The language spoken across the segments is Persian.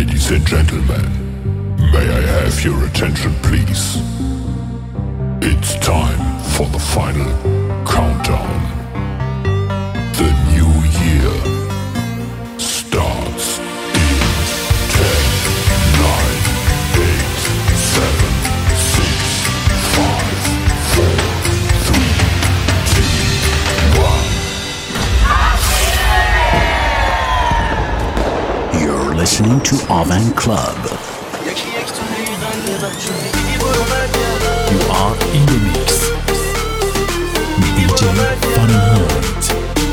Ladies and gentlemen, may I have your attention please? It's time for the final countdown. The new year starts in 10, 9, 8, 7, 6, 5, 4, 3, 2, 1. You're listening to Avan Club. You are in the mix. DJ Fahrenheit.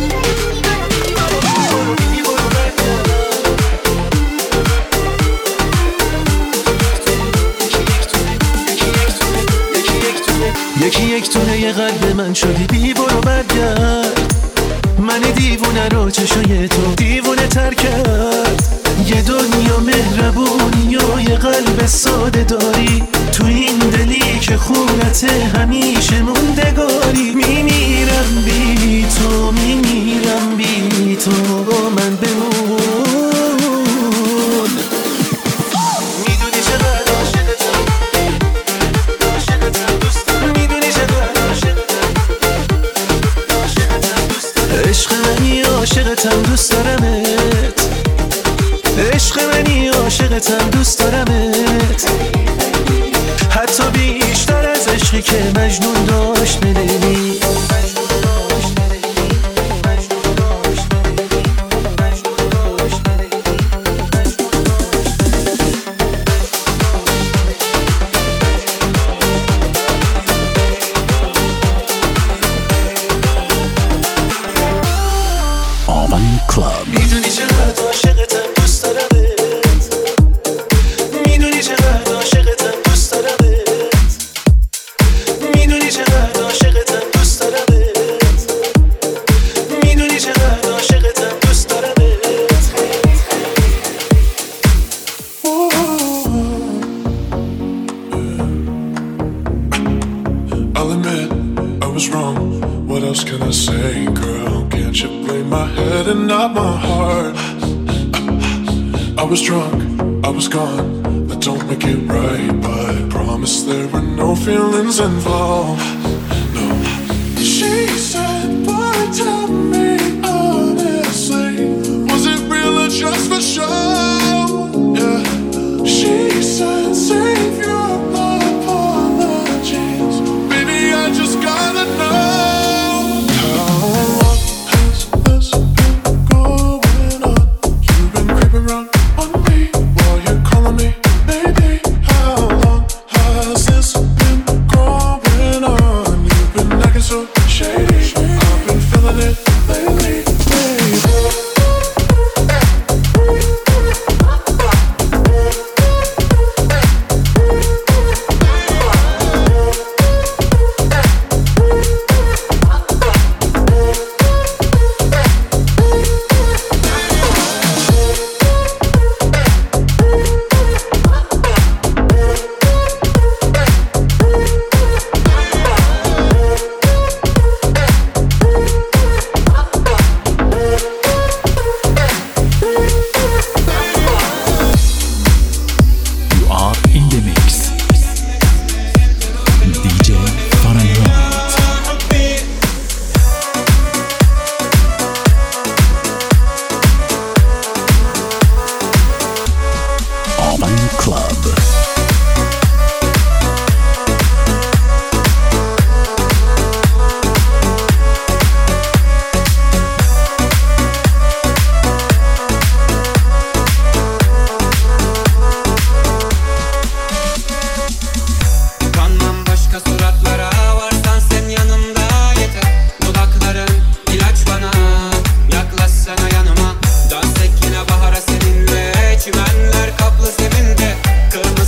یکی یک تونه یه قلب من شدی بی برو برگرد. من دیوونه رو چشای تو دیوونه تر کرد. یه دنیا مهربونی و یه قلب ساده داری تو این دلی که خونت همیشه موندگاری. میمیرم بی تو میمیرم بی تو من بمون. میدونی چقدر عاشقتم میدونی چقدر عشق منی عاشقتم دوست دارمت. عشق منی عاشقتم دوست دارمت. حتی بیشتر از عشقی که مجنون داشت ندلی. Avan Club. میدونی چقدر عاشقتم دوست دارمت. میدونی چقدر عاشقتم دوست دارمت. میدونی چقدر عاشقتم دوست دارمت. میدونی چقدر عاشقتم دوست دارمت. I'll admit I was wrong. What else can I say, girl? Can't you blame my head and not my heart? I was drunk, I was gone. That don't make it right, but I promise there were no feelings involved. No. She said, boy, tell me honestly, was it real or just for show? Yeah. She said, save your apologies. Baby, I just gotta know. How long has this been going on? You've been creeping around on me while you're calling me baby. How long has this been going on? You've been acting so shady. I've been feeling it lately, baby. You are in the mix. DJ Fahrenheit. Avan Club. Kanmam başka suratlara, varsan sen yanımda yeter. Dudakların ilaç bana, yaklaşsana yanıma. Dönsek yine bahara seninle, çimenler kaplı zeminde. Kırmızı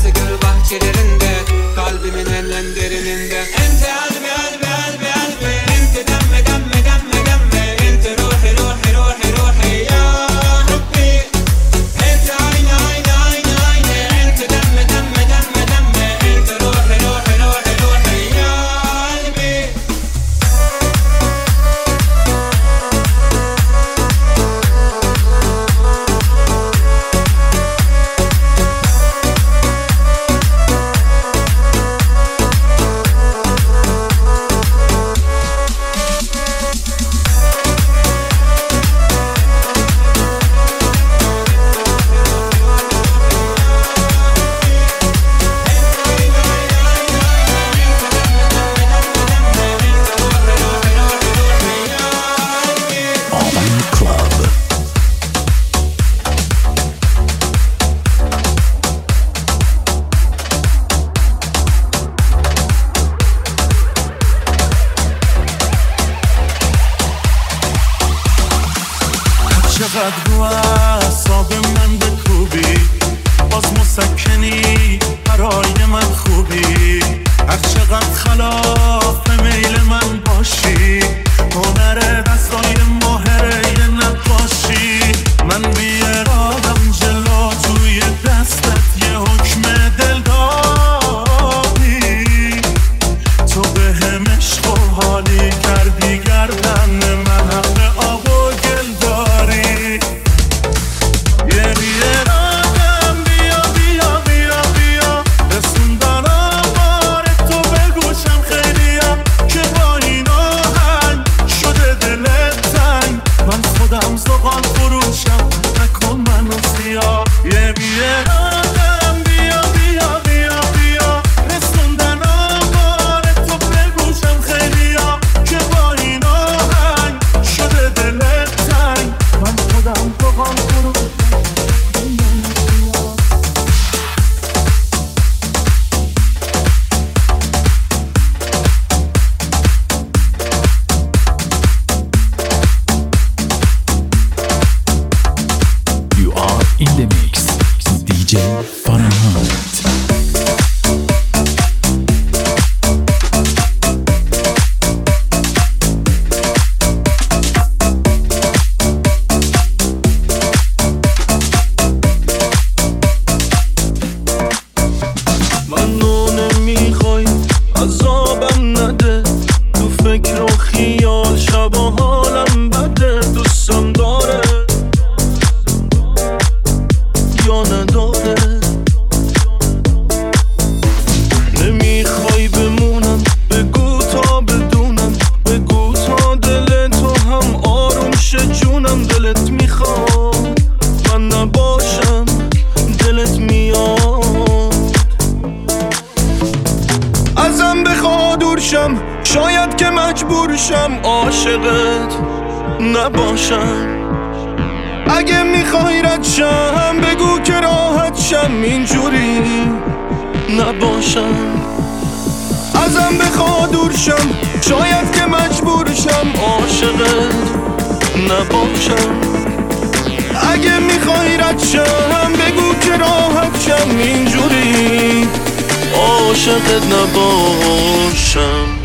شاید که مجبور شم عاشقت نباشم. اگه میخوای رد شم بگو که راحت شم، اینجوری نباشم. ازم بخوا دور شم، شاید که مجبور شم عاشقت نباشم. اگه میخوای رد شم بگو که راحت شم، اینجوری عاشقت نباشم.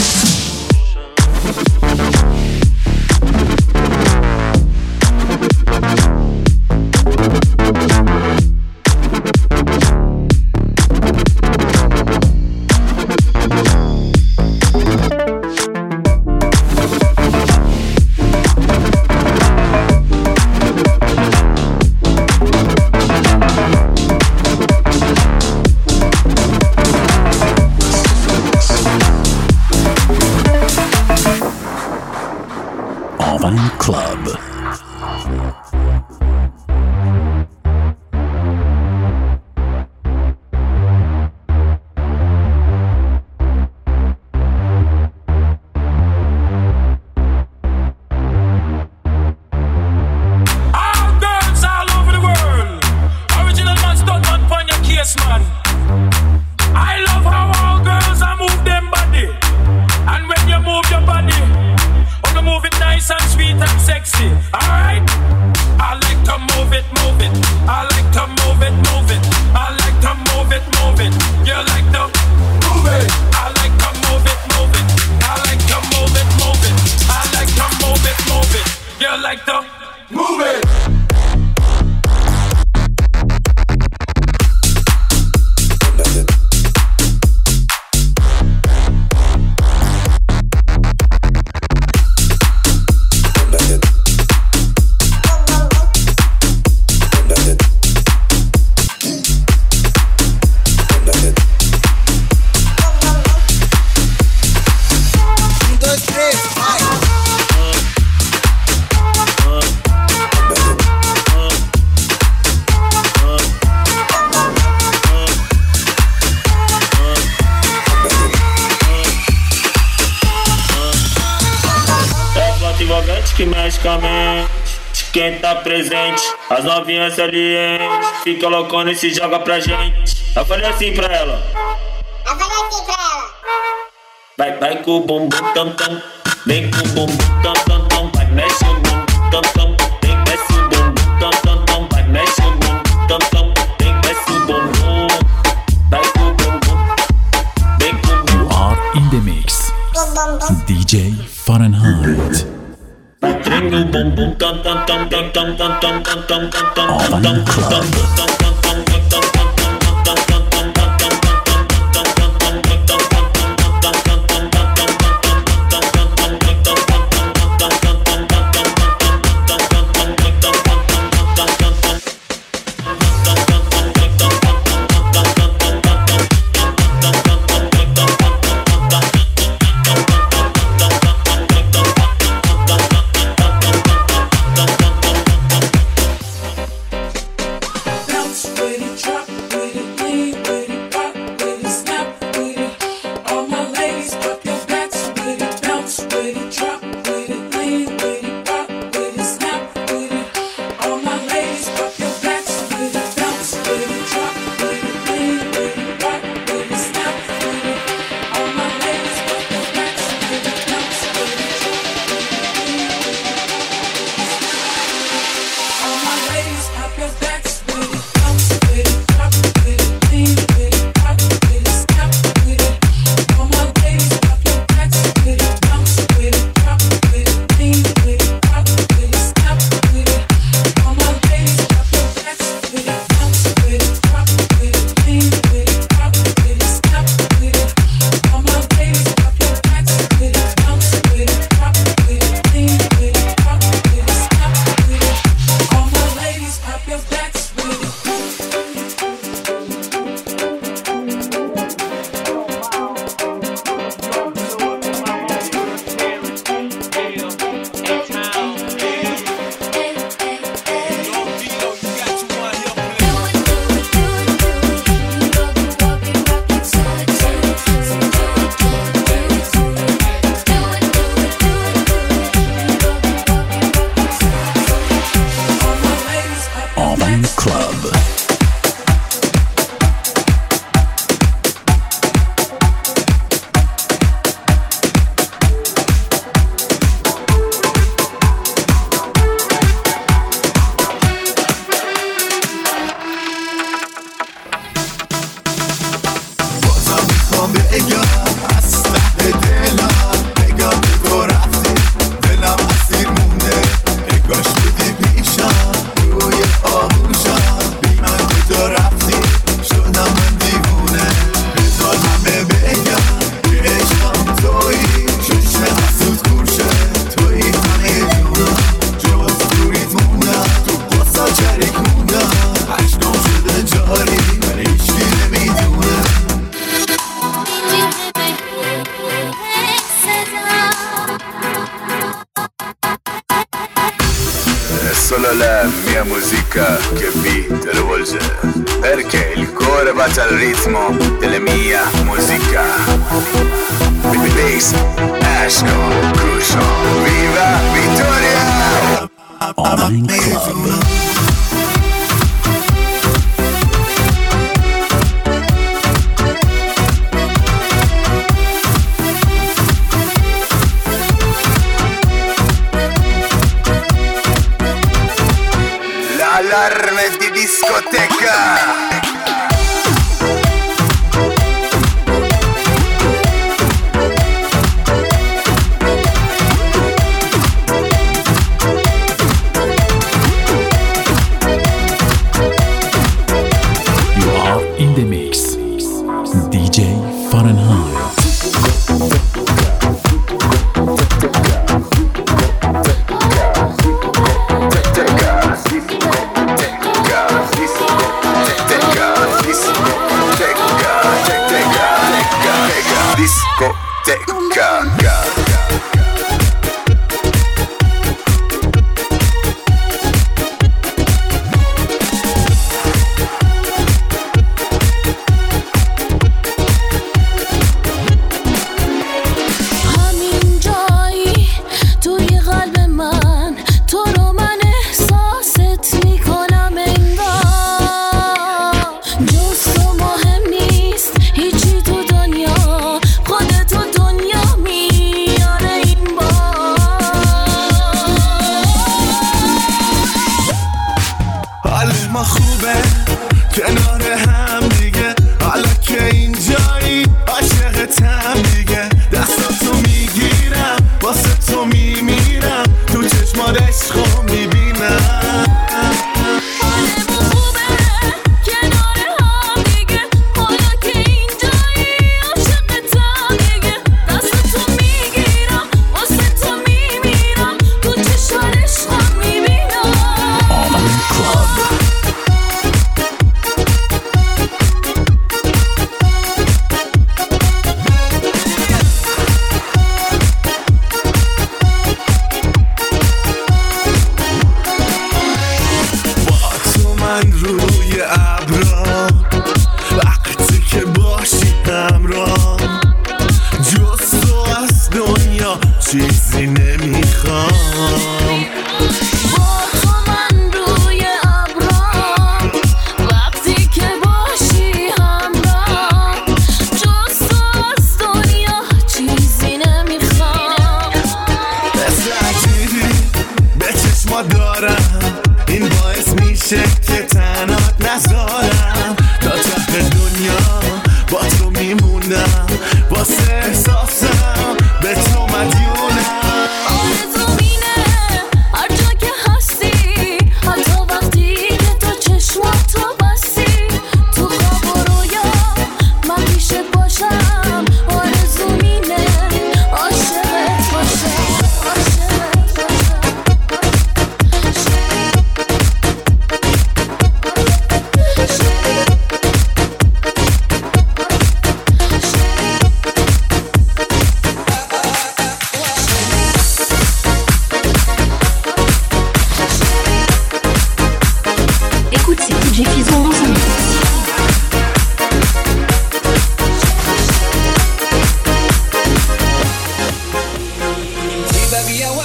Club. Que magicamente quem tá presente, as novinhas salientes, fica loucona e se joga pra gente. Eu falei assim pra ela. Vai com o bumbum tam tam, vem com o bumbum tam tam tam, vai mexe o bumbum tam tam, vem mexe o bumbum tam tam tam, vai mexe o bumbum tam tam, vem mexe o bumbum, vai com o bumbum, vem com o bumbum. You are in the mix, DJ Fahrenheit. Bring o bumbum tam tam tam tam tam tam tam tam tam tam tam Orvan Club. Solo la mia musica che vi travolge, perché il cuore bacia al ritmo della mia musica. Bass, Ashko, Crucio, viva Vittoria! Online Club. L'allarme di discoteca. You are in the mix. DJ Fahrenheit. چیزی نمیخوام با تو من روی ابرام وقتی که باشی همراه جز تو از دنیا چیزی نمیخوام مثل عجیبی به چشما دارم این باعث میشه که تنهات نذارم تا ته دنیا با تو میمونم واسه احساسم به تو مدیونم آرزوم اینه هر جا که هستی حتی وقتی که تو چشماتو بستی تو خواب و رویا من پیشت باشم آرزوم اینه عاشقت باشم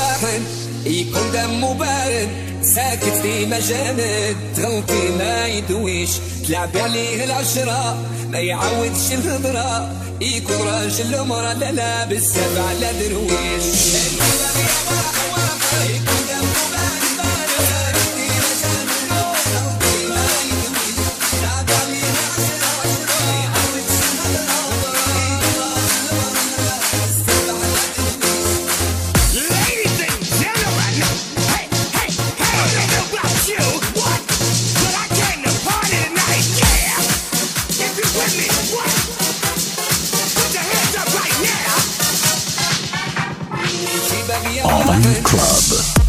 مجامد تغطي ما يدو دويش تلعب عليه العشرة ما يعودش الهضرة يكون راجل مرة لا بالسبع لا درويش Urban Club.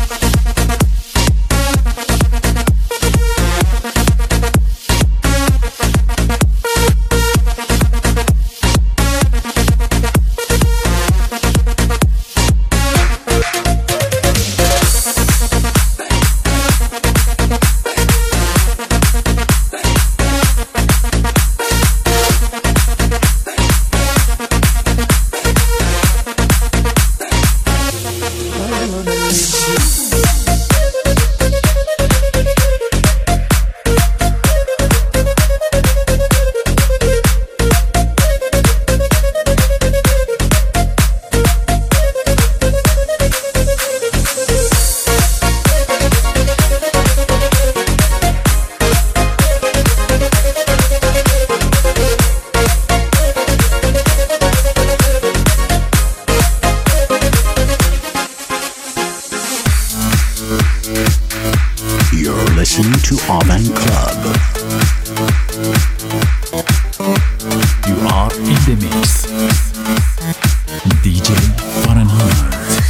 Listen to Urban Club. You are in the mix. DJ Fahrenheit.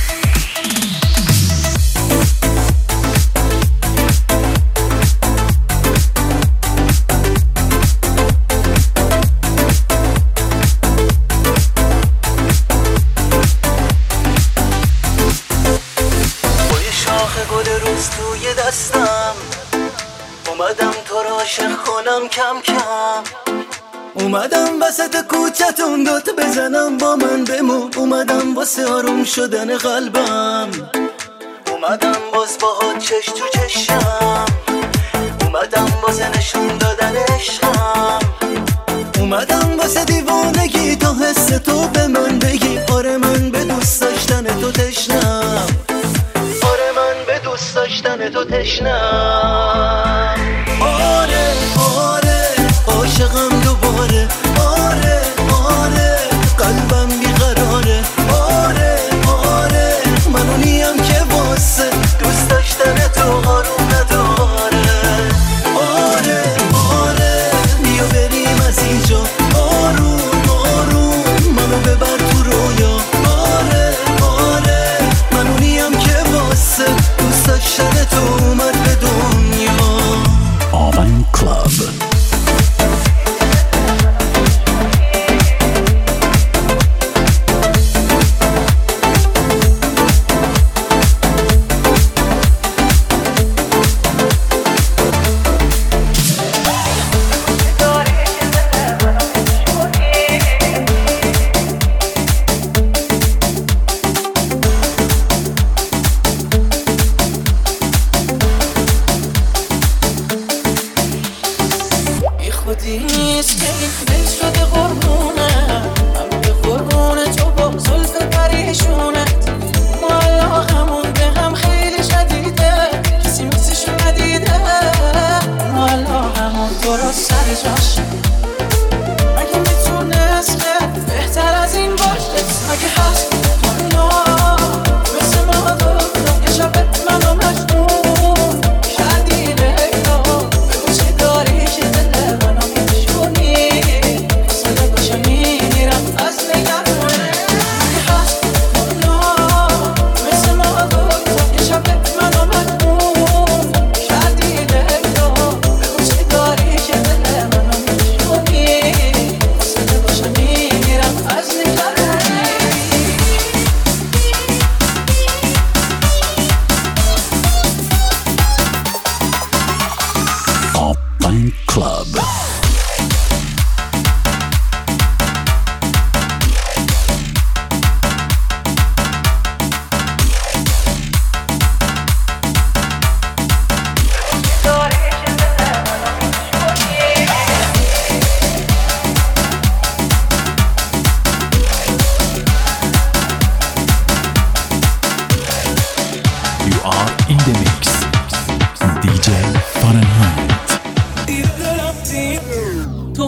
کم کم اومدم وسط کوچتون دوت بزنم با من بمون اومدم واسه آروم شدن قلبم اومدم باز باهات چش تو چشم اومدم واسه نشون دادن عشقم اومدم واسه دیوانگی تا حس تو به من بگی آره من به دوست داشتن تو تشنم آره من به دوست داشتن تو تشنم آره آره عاشقم دوباره آره آره قلبم بیقراره آره آره منو نیم که واسه دوست داشتن تو آروم نداره آره آره بیا بریم از اینجا آروم آروم منو ببر تو رویا آره آره منو نیم که واسه دوست داشتن تو اومد به دنیا Urban Club.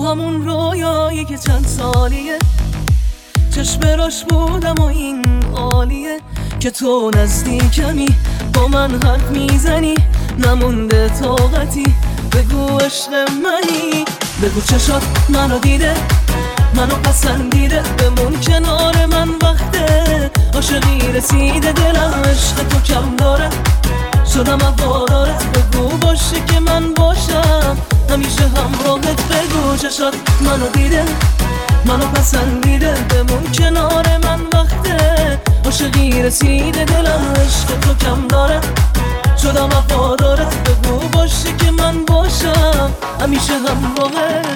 همون رویایی که چند سالیه چشم راش بودم و این عالیه که تو نزدیکمی با من حرف میزنی نمونده طاقتی بگو عشق منی بگو چشات منو دیده منو پسندیده بمون کنار من وقته عاشقی رسیده دلم عشق تو کم داره شدم هوادارت بگو باشه که من باشم همیشه همراهت بگو چشات منو دیده منو پسندیده بمون کنار من وقته عاشقی رسیده دلم عشق تو کم داره شدم وفادارت بگو باشه که من باشم همیشه همراهت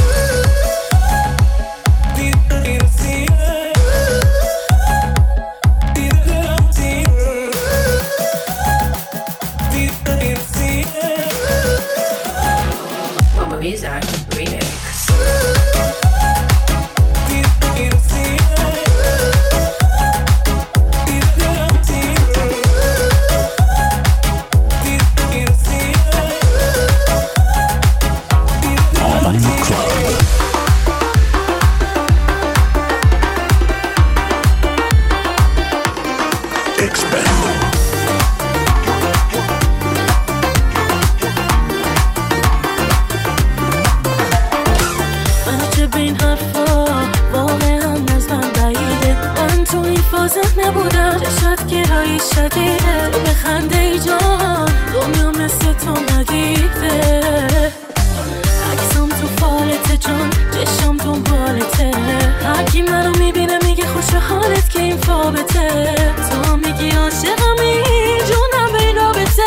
نبودم چشات گرایی شدیده تو بخنده ای جان دنیا مثل تو ندیده عکسم تو فالته جان چشم دنبالته هرکی منو میبینه میگه خوش حالت که این فابته تو میگی عاشقمی جونم به این رابطه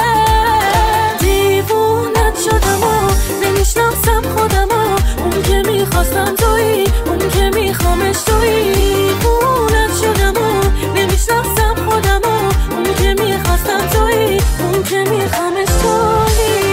دیوونت شدم و نمیشناسم خودم و اون که میخواستم تویی اون که میخوامش تویی دیوونت شدم و نمیشناسم خودم و اون که میخواستم تویی اون که میخوامش تویی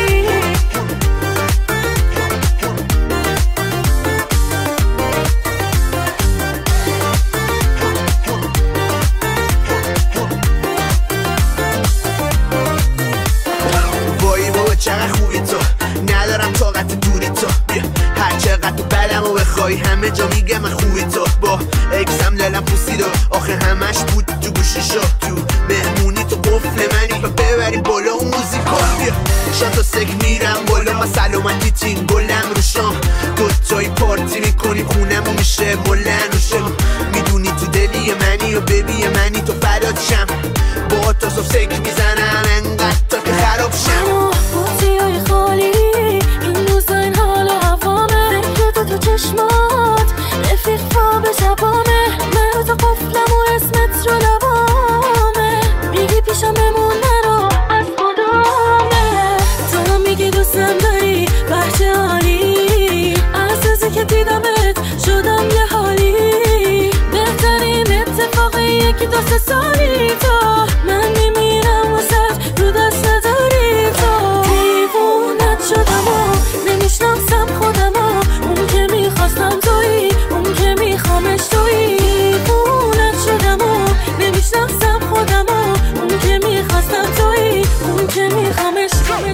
وای بابا چقدر خوبی تو ندارم طاقت دوری تو بیا هر چقدر تو بدم و بخوای همه جا میگه من خوبی تو با اکسم دلم پوسید و آخه همش بود تو گوشی شد تو مهمونی تو قفل منی و ببری بالا اون موزیکا بیا شاتو سک میرم بالا ما سلامتی تین گلم رو شام دوتایی پارتی میکنی خونم و میشه بلند و شم میدونی تو دلی منی و ببی منی تو فدات شم با تو صف سک میزنم انقدر تا که خراب شم بوتیای خالی این روزا این حال و هوامه فکر تو چشمات رفیق پا به شبامه من تو قفلم و اسمت رو لبامه میگی پیشم بمون نرو از خدامه تو میگی دوستم داری بچه عالی از روزی که دیدمت شدم یه حالی بهترین اتفاقیه که 2 سالی تو من میمیرم واسه رو دست نداری تو دیوونت شدم و نمیشناسم خودم و اون که میخواستم تویی اون که میخوامش تویی دیوونت شدم و نمیشناسم خودم و اون که میخواستم تویی اون که میخوامش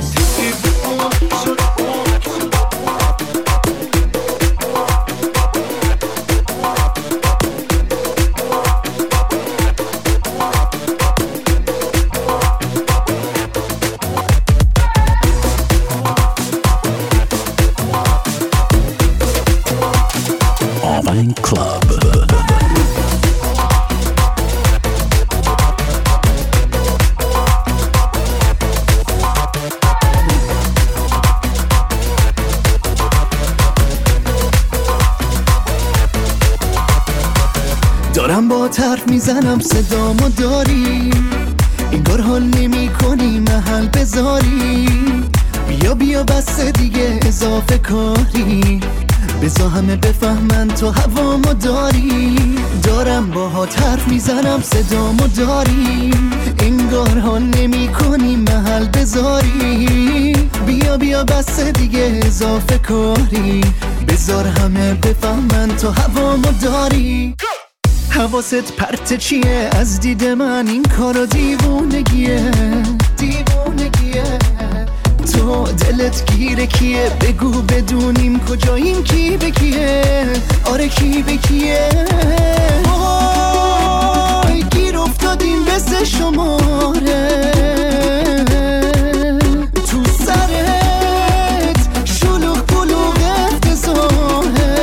Alvin Club. دارم با حرف میزنم صدامو داری انگار حال نمی کنی محل بذاری بیا بیا بس دیگه اضافه کاری بذار همه بفهمن تو هوامو داری دارم با حرف میزنم صدامو داری انگار حال نمی کنی محل بذاری بیا بیا بس دیگه اضافه کاری بذار همه بفهمن تو هوامو داری حواست پرت چیه از دید من این کارو دیوونگیه دیوونگیه تو دلت گیره کیه؟ بگو بدونیم کجاییم کی به کیه؟ آره کی به کیه؟ وای گیر افتادیم به سه شماره تو سرت شلوغ بلوغ افتضاحه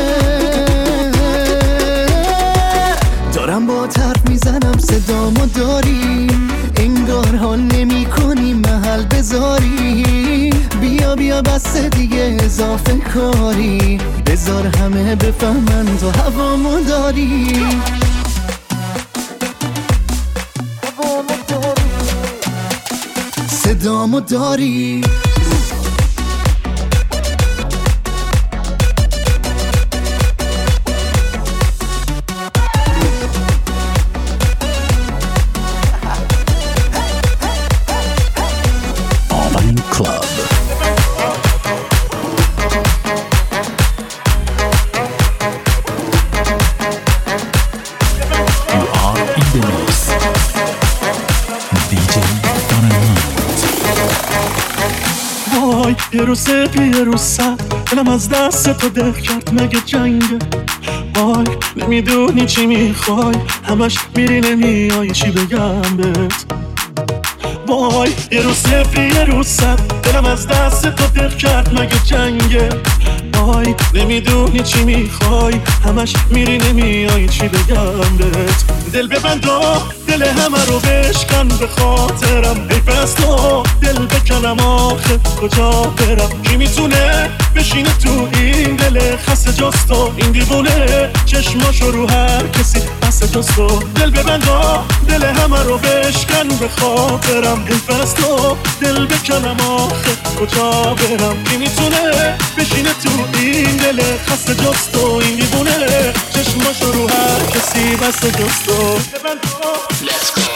دارم با حرف میزنم صدامو داری انگار حال نمی کنی محل بذاری بیا بیا بس دیگه اضافه کاری بذار همه بفهمن تو هوامو داری صدامو داری Club. You are in the mix. DJ Fahrenheit. وای یه روز صفر یه روز سر دلم از دست تو دل کرد مگه جنگه وای نمیدونی چی میخوای همش میری نمیای چی بگم بهت وای یه روز صفر یه روز سر دلم از دست تو دل کرد مگه جنگه وای نمیدونی چی میخوای همش میری نمیای چی بگم بهت دل ببند و دل همه رو بشکن به خاطرم حیف از تو دل بکنم آخه کجا برم کی میتونه بشینه تو این دل خسته جز تو این دیوونه چشماشو رو هر کسی بسته جز تو دل ببند و دل همه رو بشکن به خاطرم حیف از تو دل بکنم آخه کجا برم کی میتونه بشینه تو این دل خسته جز تو این دیوونه چشماشو رو هر کسی بسته جز تو Let's go.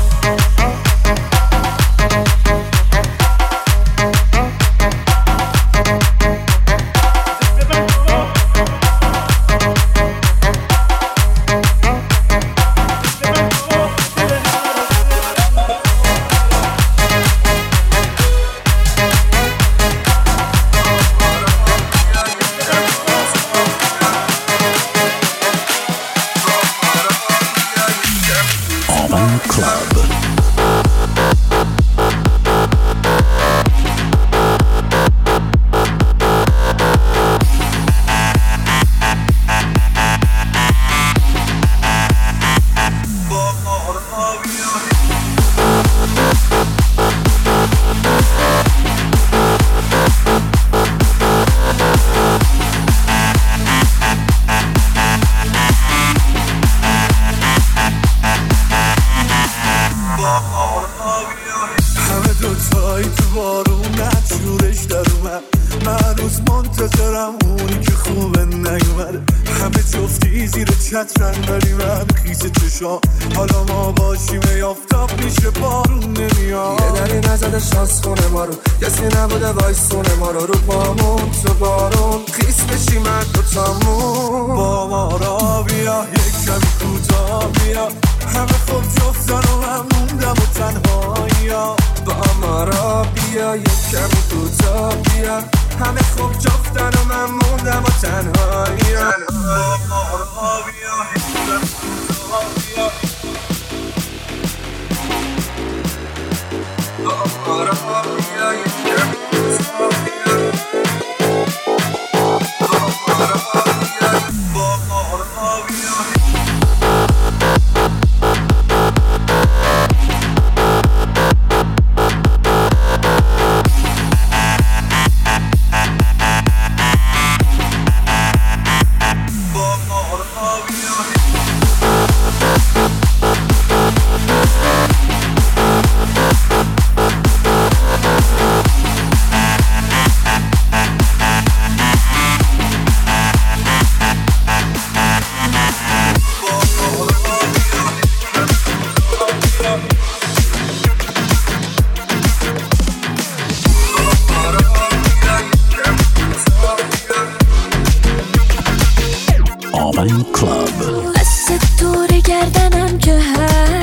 حالا ما باشیم یافتاب میشه بارون نمیاد یه دری نزده شانس خونه ما رو کسی نبوده وایسونه ما رو پامون تو بارون خیس بشیم من دوتامون با ما را بیا یک کمی کوتاه بیا همه خوب جفتن و من موندم و تنهایی با ما را بیا یک کمی کوتاه بیا همه خوب جفتن و من موندم و تنهایی با ما را بیا یک کمی کوتاه بیا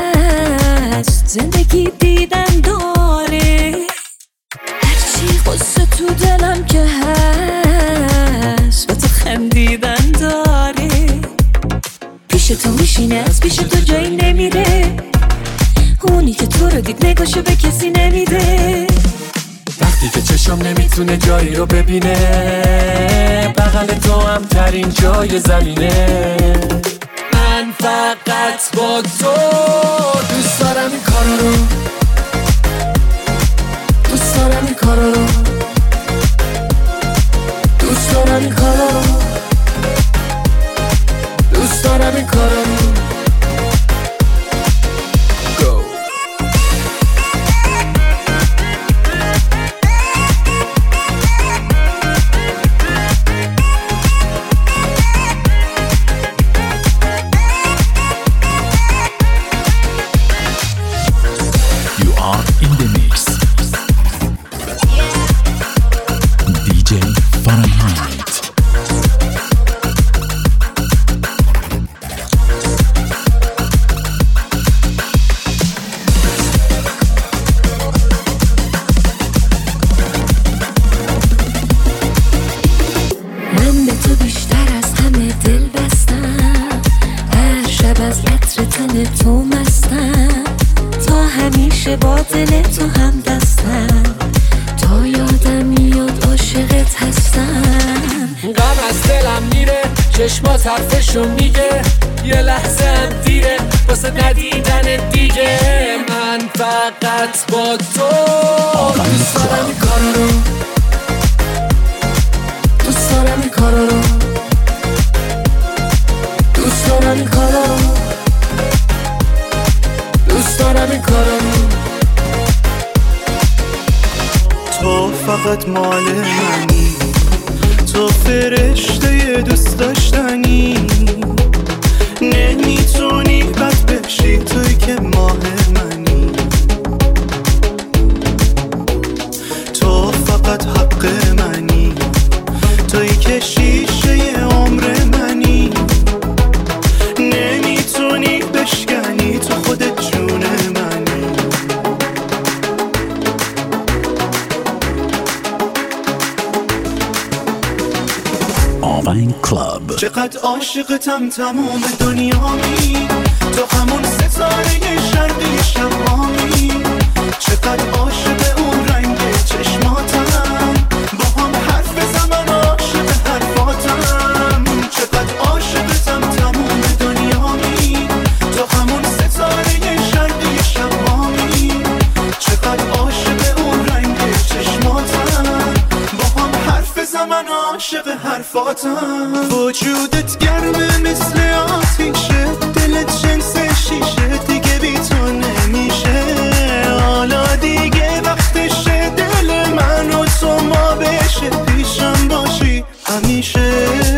زندگی دیدن داره هرچی تو دلم که هست با تو خندیدن داره، پیش تو میشینه از پیش تو جایی نمیره، اونی که تو رو دید نگاشو به کسی نمیده، وقتی که چشم نمیتونه جایی رو ببینه، بغل تو هم ترین جای زمینه. من فقط با تو دوست دارم این کارا رو، دوست دارم این کارا رو، دوست دارم این کارا رو، دوست دارم این کارا رو. تو مستم، تا همیشه با دل تو هم دستم، تا یادم میاد عاشقت هستم. غم از دلم میره، چشمات حرفشو میگه، یه لحظه هم دیره واسه ندیدن دیگه. من فقط با تو دوست دارم این کارا رو، دوست دارم این کارا رو، دوست دارم این کارا رو، دوست دارم این کارا رو. تو فقط مال منی، تو فرشته دوست داشتنی، نمیتونی بد بشی توی که ماه منی. تو فقط حق منی، توی که شیشه عمر منی، نمیتونی بشکنی تو خودت جون منی. آوین کلاب. چقدر عاشقتم تمام دنیامی، تو همون ستاره شرقی شمامی. چقدر عاشق اون رنگ چشماتم، با هم حرف بزنم عاشق حرفاتم. چقدر عاشقتم تمام دنیامی، تو همون ستاره شرقی شمامی. چقدر عاشق اون رنگ چشماتم، با هم حرف بزنم عاشق حرفاتم. وجودت گرمه مثل آتیشه، دلت جنس شیشه، دیگه بی تو نمیشه. حالا دیگه وقتشه دل من و تو ما بشه، پیشم باشی همیشه.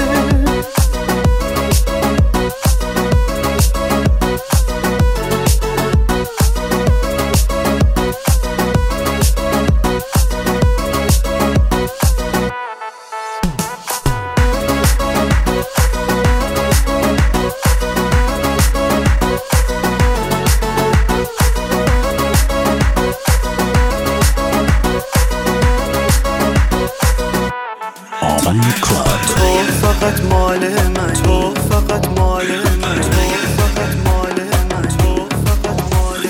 تو فقط مال من، تو فقط مال من، تو فقط مال من، تو فقط مال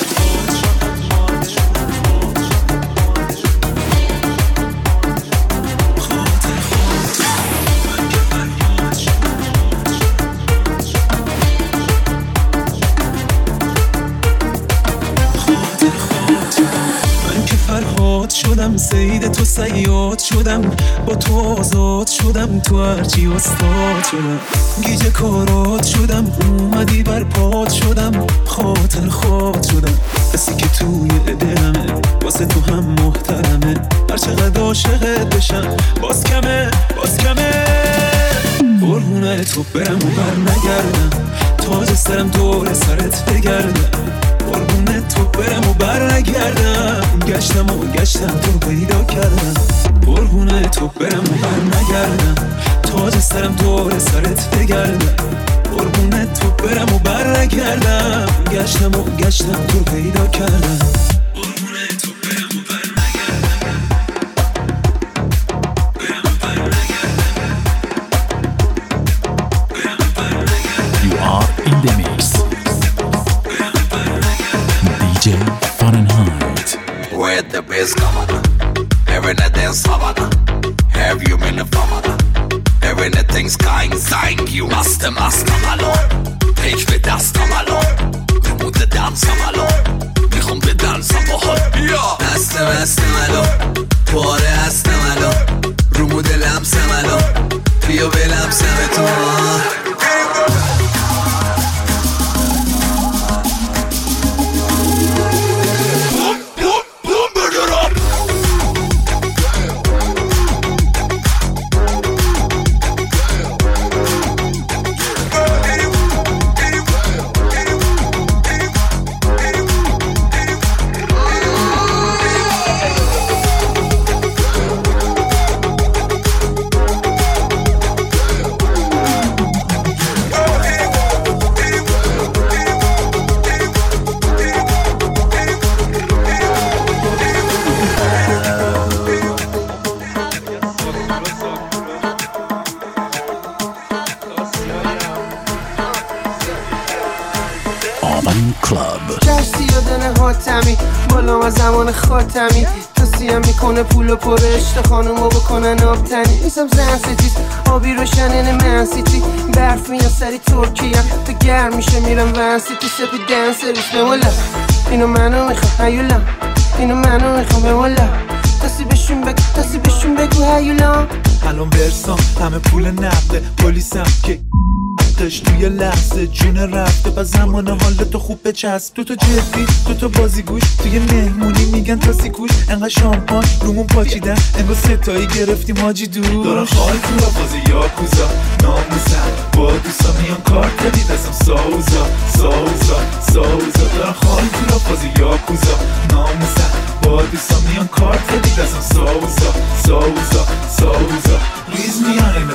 من که فرهاد شدم، سید تو صیاد شدم، با تو آزاد شدم، تو هرچی استاد شدم. گیج کارات شدم، اومدی بر پاد شدم، خاطر خواد شدم. کسی که توی دلمه، واسه تو هم محترمه، هر چقدر عاشقت بشم باز کمه، باز کمه. قربونه تو برم و بر نگردم، تاج سرم دور سرت بگردم. قربونه تو برم و بر نگردم، گشتم و گشتم تو پیدا کردم. قربونه تو برم و بر نگردم، تاج سرم دور سرت بگردم. قربونه تو برم و بر نگردم، گشتم و گشتم تو پیدا کردم. قربونه تو برم و بر نگردم. مستم الان پیک به دستم الان رو مود دنسم الان میخوام به دنسم باحال بیا مستم الان پاره هستم الان رو مود لمسم الان بیا به لمسم تو زمان خاتمی تا سیم میکنه پول و پر اشت خانومو بکنن آبتنی میسم زن ستیز آبی روشنین من سیتی برف میان سری ترکیه تا گرم میشه میرم ون سیتی سپی دن سرویس به مولا اینو منو میخوام هیولا اینو منو میخوام به مولا تاسی بهشون بگو هیولا الان برسام همه پول نقده پلیسم که قش توی لحظه جون رفته و زمان حالتو خوب بچسب تو جدی تو بازیگوش توی مهمونی میگن تاسی کوش انقدر شامپان رومون پاچیدن انگار ستایی گرفتیم حاجی دور دارن خال تو بازی یاکوزا ناموسن با دوستا میان کارت دید ازم ساوزا دارن خال تو بازی یاکوزا ناموسن با دوستا میان کارت دید ازم ساوزا ریز میان این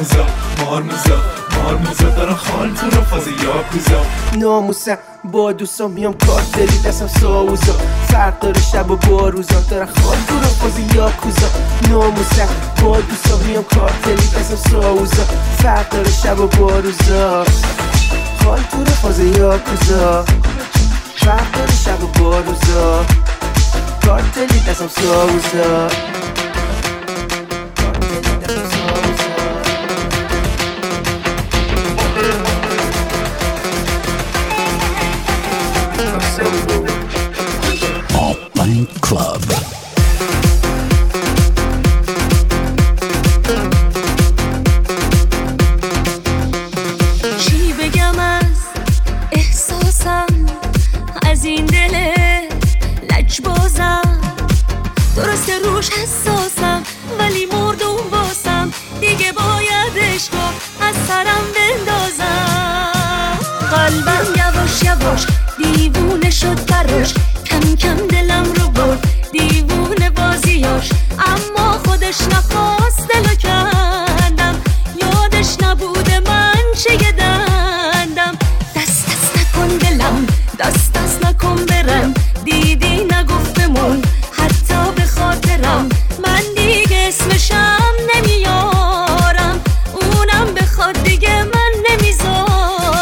مارموزا دارن خال تو رو فاز یاکوزا ناموسم با دوستان میام کارت دلی دستم ساوزا فرق داره شب و با روزا دارن خال تو رو فاز یاکوزا ناموسم با دوستان میام کارت دلی دستم ساوزا فرق داره شب و با روزا خال تو رو فاز یاکوزا فرق داره شب و با روزا کارت دلی دستم ساوزا Club. چی بگم از احساسم از این دل لجبازم درسته روش حساسم ولی مردم باسم دیگه باید عشقا از سرم بندازم قلبم یواش یواش دیوونه شد براش کم کم دلم رو برد دیوونه بازیاش اما خودش نخواست دلو کندم یادش نبوده من چه دندم دست نکن دلم دست نکن برم دیدی نگفت بمون حتی به خاطرم من دیگه اسمشم نمیارم اونم بخواد دیگه من نمیذارم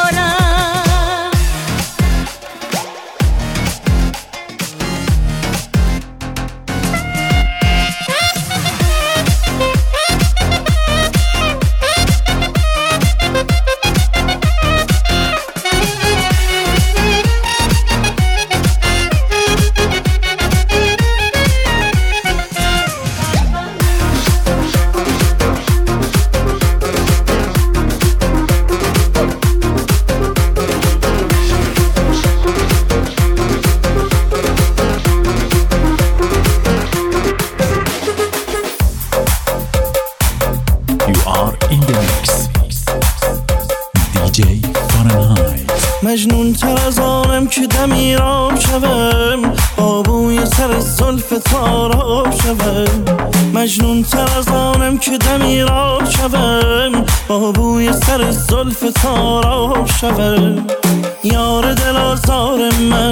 مجنون تر از آنم که دمیرام شوم با بوی سر زلف تاراب شوم مجنون تر از آنم که دمیرام شوم با بوی سر زلف تاراب شوم یار دل آزار من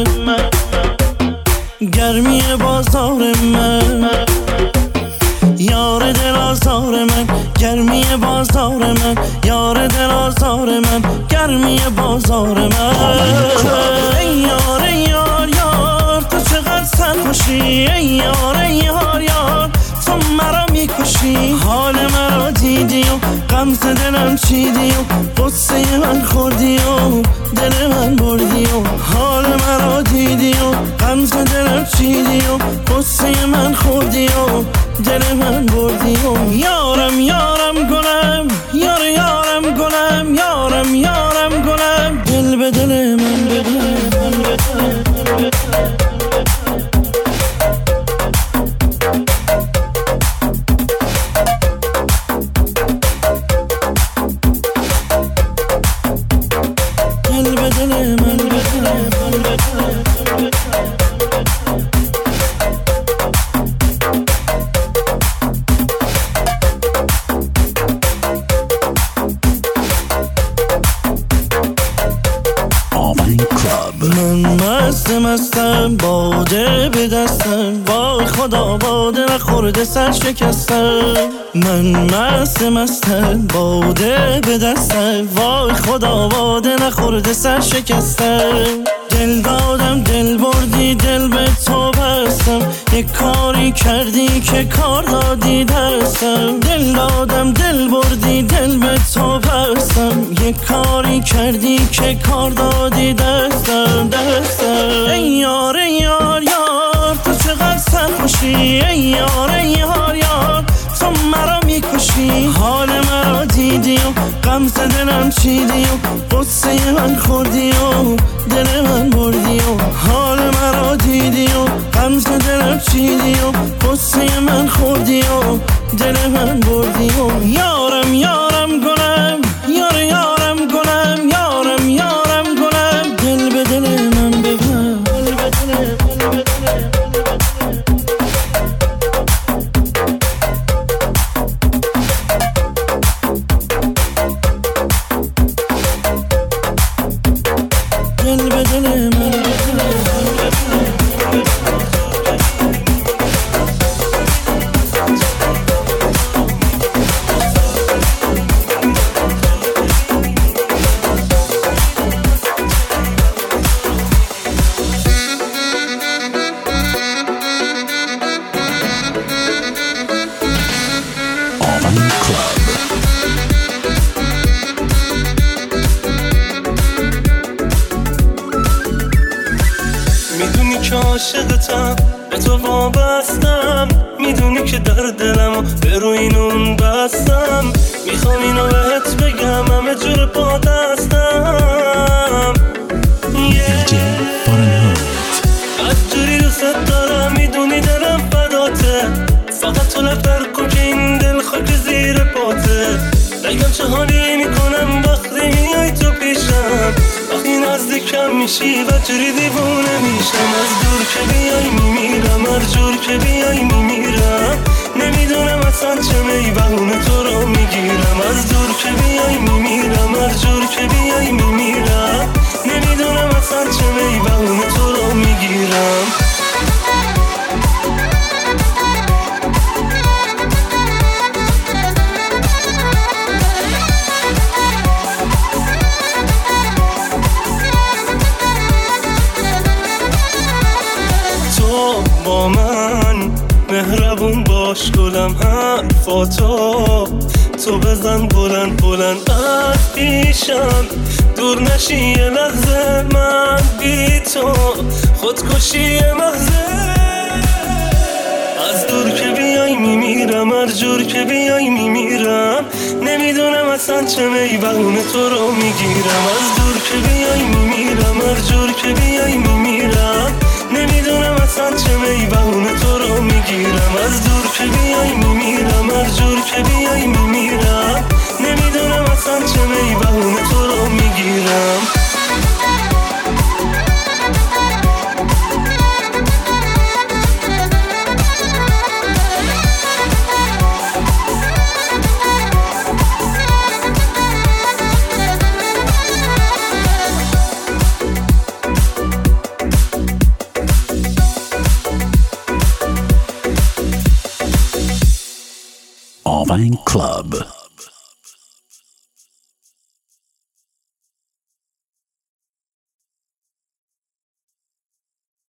گرمی بازار من یار دل آزار من گرمی بازار من یار دل آزار من گرمی بازار من ای یار ای یار یار تو چقدر سرخوشی ای یار ای یار یار تو مرا میکشی حال مرا دیدی و غمز دلم چیدی و قصه من خوردی و دل من بردی و حال مرا دیدی و غمز دلم چیدی و قصه من خوردی و دل من بردی و یارم یارم گلم یار یارم گلم یارم یارم گلم دل به دل من بده مستم باده به دستم وای خدا باده نخورده سر شکستم من مستم باده به دستم وای خدا باده نخورده سر شکستم دل دادم دل بردی دل به تو بستم یک کاری کردی که کار دادی دستم دل دادم دل بردی دل به تو بستم یک کاری کردی که کار دادی دستم ای یار یار یار تو چقدر سرخوشی ای یار یار یار تو مرا میکشی حال مرا دیدی و غمز دلم چیدی و قصه من خوردی و دل من بردی و حال مرا دیدی و غمز دلم چیدی و قصه من خوردی و دل من بردی و یارم یارم گلم یار یارم گلم یارم یارم گلم دل به دل من ببر دل به دل عاشقتم به تو وابستم میدونی که در دلمو به روی نون بستم میخوام اینو بهت بگم همه جور پا دستم بدجوری دوست دارم میدونی دلم فداته فقط تو لفتر کن که این دل خاک زیر پاته بگم چه حالی میکنم وقتی میای تو پیشم وقتی نزدیکم میشی بدجوری دیوونه میشم از دور که بیای میمیرم هر جور که بیای میمیرم نمیدونم اصلا چه میبهونه تو رو میگیرم از دور که بیای میمیرم هر جور که بیای میمیرم نمیدونم اصلا چه میبهونه تو رو میگیرم با من مهربون باش گلم حرفاتو تو بزن بلند بلند از پیشم دور نشی یه لحظه من بی تو خودکشی یه محضه از دور که بیای میمیرم هر جور که بیای میمیرم نمیدونم اصلا چه میبهونه تو رو میگیرم از دور که بیای میمیرم هر جور که بیای میمیرم نمیدونم اصلا چه میبهونه تو رو میگیرم از دور که بیای میمیرم هر جور که بیای میمیرم نمیدونم اصلا چه میبهونه تو رو میگیرم Wine Club.